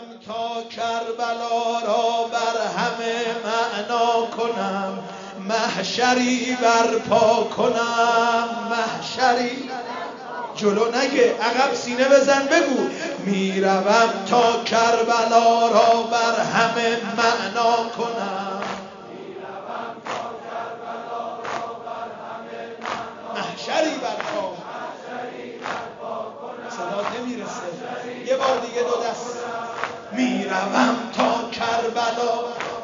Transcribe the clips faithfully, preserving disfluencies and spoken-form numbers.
میروم تا کربلا را بر همه معنا کنم، محشری برپا کنم، محشری. جلو نگه، عقب سینه بزن بگو میروم تا کربلا را بر همه معنا کنم، میروم تا کربلا را بر همه معنا، محشری برپا، محشری برپا کنم. صدا نمیرسه، یه بار دیگه دو دست. میروم تا کربلا،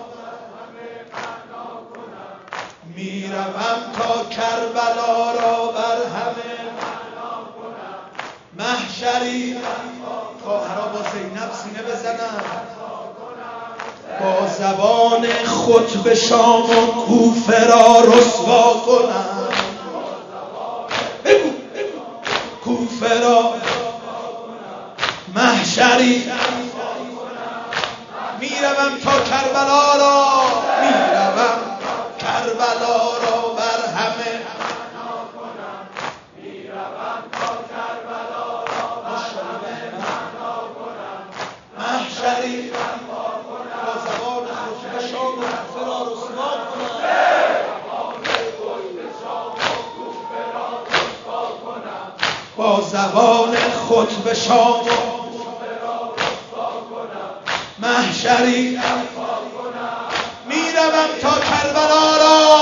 میروم تا کربلا را بر همه معنا کنم، محشری. خواهرها با زینب سینه بزنن، با زبان خطب شام و کوفه را رسوا کنم، بگو کوفه را محشری. میروم تا کربلا را، میروم کربلا را بر همه معنا کنم، میروم تا کربلا را بر همه معنا کنم، محشری برپا کنم. با زبان خطبه شام و کوفه را رسوا کنم، با زبان خطبه شام و کوفه را رسوا کنم، محشری برپا کنم. میروم تا کربلا را،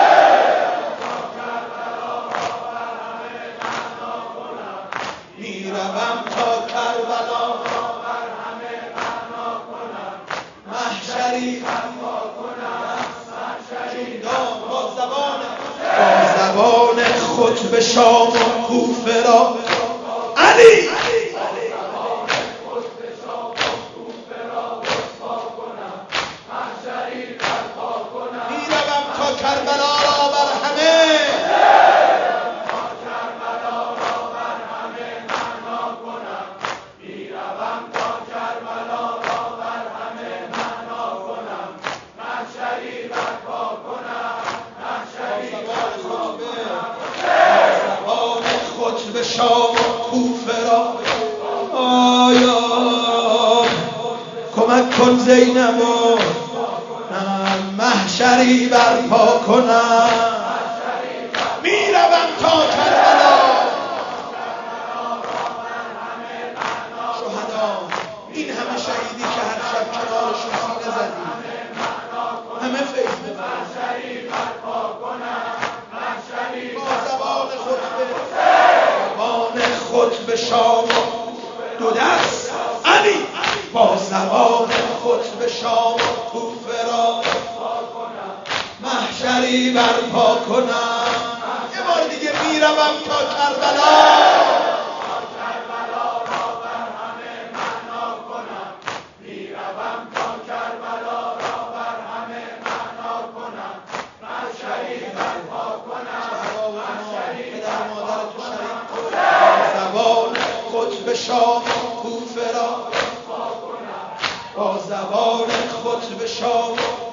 میروم تا کربلا را بر همه معنا کنم، محشری برپا کنم، محشری. با زبان با زبان خطبه شام و کوفه را، علی کربلا را بر همه، کربلا را بر همه معنا کنم، میروم تا کربلا را بر همه معنا کنم، محشری برپا کنم، محشری برپا کنم. زبان خطبه شام و کوفه را، آیا کمک کن زینبو، محشری برپا کنم، میروم تا کربلا. شهدا این همه شهیدی که هر شب کنارشون سینه زدی، همه فیض ببرن، با زبان خطبه، زبان خطبه شام دو دست، علی با زبان خطبه شام کوفه را محشری برپا کنم. یه بار دیگه میروم تا کربلا، کربلا را بر همه معنا کنم، میروم تا کربلا را بر همه معنا کنم، محشری برپا کنم، محشری پدر و مادر تو شریک کن، زبان خطبه شام و کوفه را با زبان خطبه شام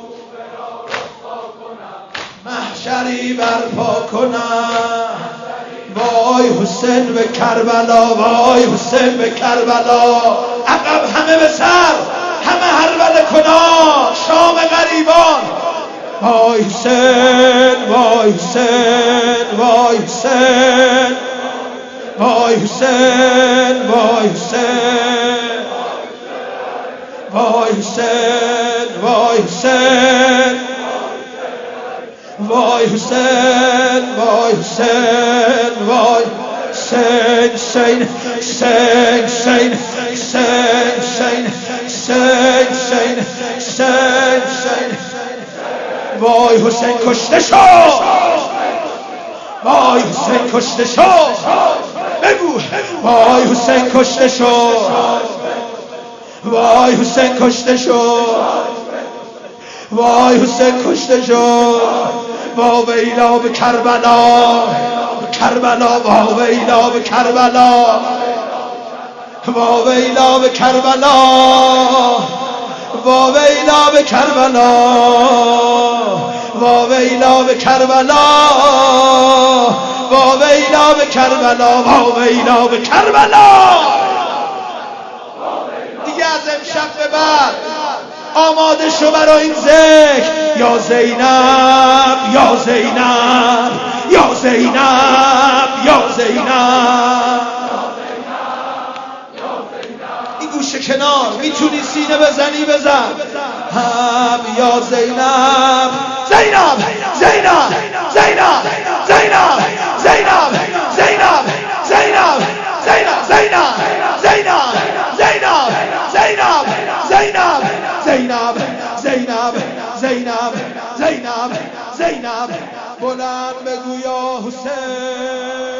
محشری برپا کنم. وای حسین به کربلا، وای حسین به کربلا، عقب همه به سر، همه هرولة کنان، شام غریبان. وای حسین، وای حسین، وای حسین، وای حسین، وای حسین، وای حسین، وای حسین، وای حسین، وای حسین، وای حسین، حسین، حسین، حسین، حسین، حسین، حسین، حسین، حسین، وای حسین کشته شو، وای حسین کشته شو، بگو وای حسین کشته شو، وای حسین کشته شو، وای حسین کشته شو. وا ویلا به کربلا، کربلا، وا ویلا به کربلا، وا ویلا به کربلا، وا ویلا به کربلا، وا ویلا به کربلا، وا ویلا به کربلا، وا ویلا به کربلا. دیگه از امشب به بعد آماده شو برای این ذکر. یا زینب یا زینب یا زینب یا زینب. این گوشه کنار میتونی سینه بزنی بزن. هم یا زینب زینب زینب زینب زینب زینب زینب زینب زینب زینب زینب زینب زینب زینب زینب زینب زینب زینب زینب بلند بگو یا حسین.